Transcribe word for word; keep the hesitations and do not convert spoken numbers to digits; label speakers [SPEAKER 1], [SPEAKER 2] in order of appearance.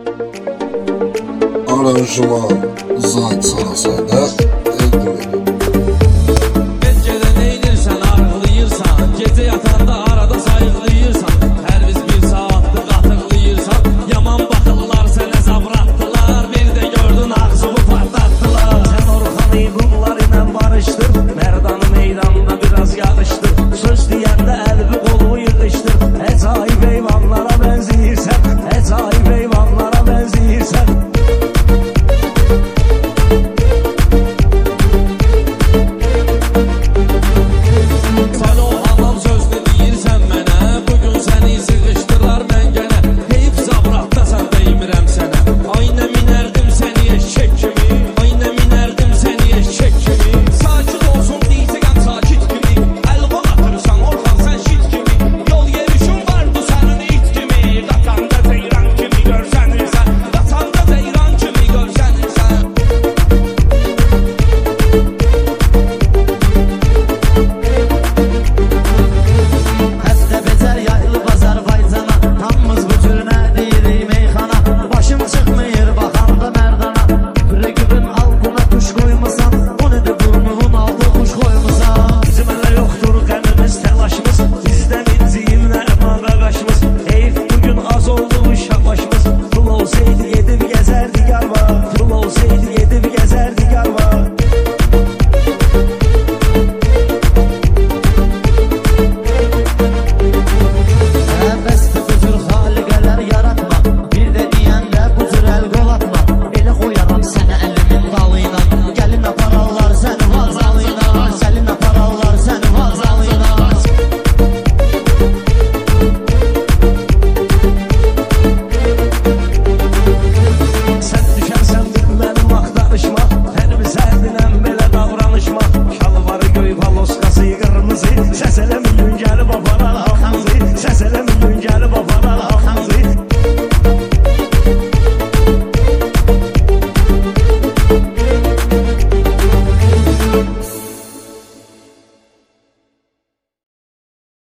[SPEAKER 1] Aranjman Zayt Sarasay'da təqdim edir.
[SPEAKER 2] Gecədə neynirsən, arıqlayırsan, gecə yatanda arada sayıqlayırsan, hər biz bir saatdır qatıqlayırsan, yaman baxırlar sənə zavratdılar, bir də gördün ağzımı patlatdılar. Sən Orxanı bunlar ilə barışdır, Mərdanı meydanda biraz yarışdır, söz deyəndə əlbi qolu yığışdır, əcaib heyvanlara bənziyirsən, əcaib heyvanlara bənziyirsən. Bizdən inciyimlə əman qaqaşımız, heyf bugün az oldu uşaq başımız.